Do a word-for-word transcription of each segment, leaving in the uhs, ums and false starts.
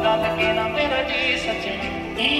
लगे ना मेरा जी सजनी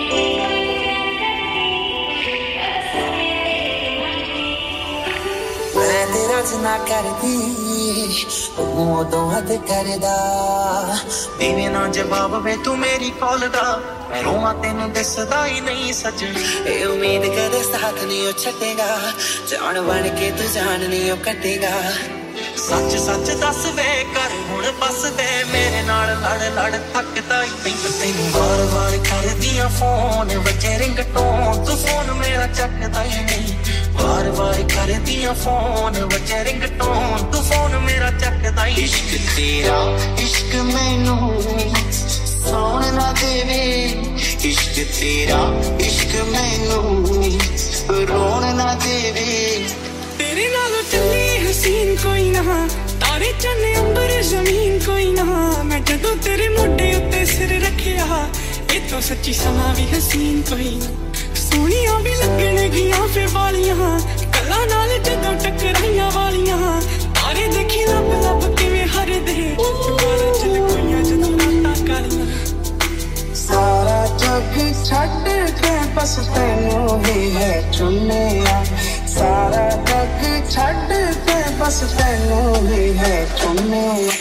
मैं तेरा जना करदी तू उदों हद करदा देवे ना जवाब वे तू मेरी कॉल दा मैं रोवां तेनू दसदा ही नहीं सजनी ए उम्मीद कदे साथ नहीं ओ छड्डेगा जान बन के तू जान नहीं ओ कटेगा सच सच दस वे कर हुण बस दे मेरे नाल लड़ लड़ थकदा ही नहीं तैनू बार बार करदियां फोन वजे रिंगटोन तू फोन मेरा चकदा ही नहीं बार बार करदियां फोन वजे रिंगटोन तू फोन मेरा चकदा ही इश्क तेरा इश्क मैनू सोन ना देवे इश्क तेरा इश्क मैनू रोन ना देवे तेरे नाल चली हसीन कोई ना तारे चन्ने अंबर जमीन कोई ना मैं जदों तेरे मोढे उत्ते सिर रखिया ए तो सच्ची समा भी हसीन कोई ना सोनिया भी लगणगियां फे वालियां कल्ला नाल जदों टकराइयां वालियां तारे देखी लब लब किवें हरदे बारां च लकोइयां जदों रातां कालियां सारा जग छड्ड के बस तैनू ही है चुनिया सारा जग छड्ड के बस तैनू ही है चुनिया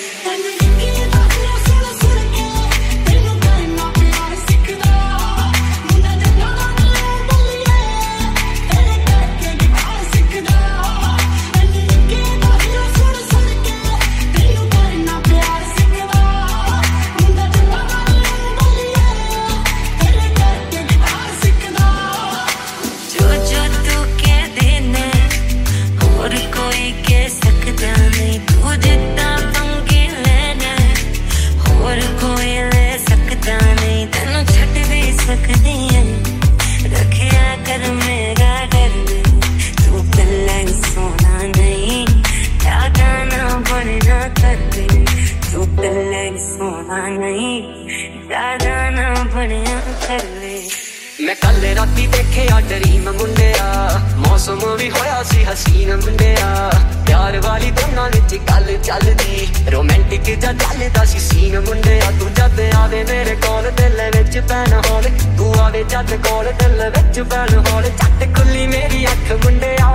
मैं कल राती देखिया ड्रीम मुंडिया मौसम भी होया सी हसीन मुंडिया प्यार वाली दोनों विच गल चलदी रोमांटिक जा चलदा सी सीन मुंडिया तू जद आवे मेरे कोल दिल विच पैन होले तू आवे जद कोल दिल विच पैन होले झट खुली मेरी अख मुंडिया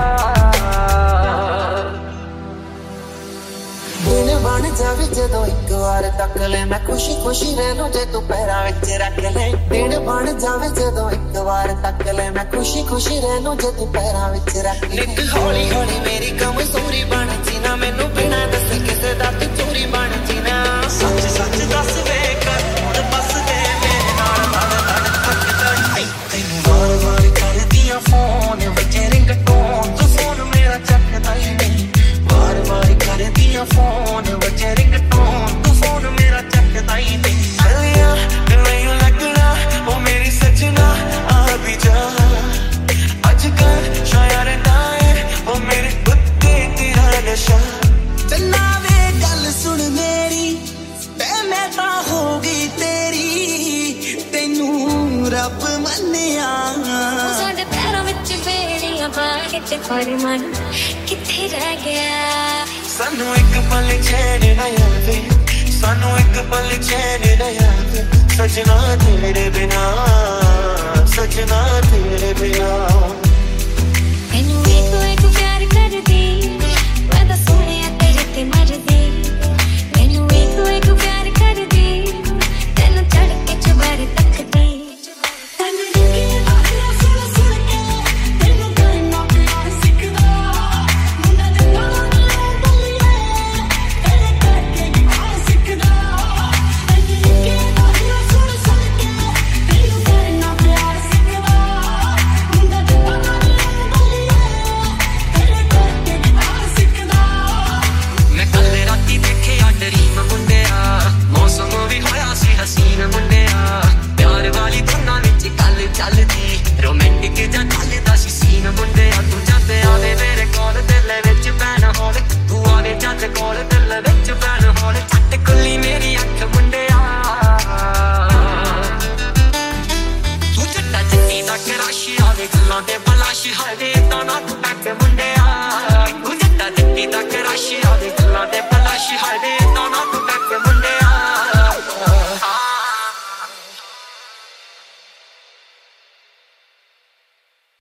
दिन बन जावे जदों एक बार तक ले मैं खुशी खुशी रहूं जे तू पैरां विच रख ले दिन बन जावे जदों एक बार तक ले मैं खुशी खुशी रहूं जे तू पैरां विच रख ले निक हौली हौली मेरी कमजोरी बन जीना मैनू बिना दसे किसे दा तू चोरी बन जीना सच सच दस वे कर हुण बस दे मेरे नाल लड़ लड़ थकदा ही तैनू बार बार करदियां फोन वजे रिंगटोन तू फोन मेरा चकदा ही नहीं बार बार करदियां फोन वजे रिंगटोन तू फोन मेरा चकदा ही नहीं चलिया नहीं लगना ओ मेरी सजना आ भी जा अजकल शायर नाए ओ मेरे कुत्ते तेरा नशा चन्ना वे गल सुन मेरी ते मैं तां हो गई तेरी तैनू रब मन्निया साडे पैरां विच बेड़ियां पा के ते फरमान किथे रह गया सानू एक पल चैन ना आवे सानू एक पल चैन ना आवे सजना तेरे बिना सजना तेरे बिना मैनू एक एक प्यार कर दी मैं तां सोहणिया तेरे ते मरदी मैनू एक एक प्यार कर दी तैनू चढ़ के चुबारे तकदी मुंडिया तू जट्टा जट्टी तक रश आवे गल्लां ते बलाश हाय वे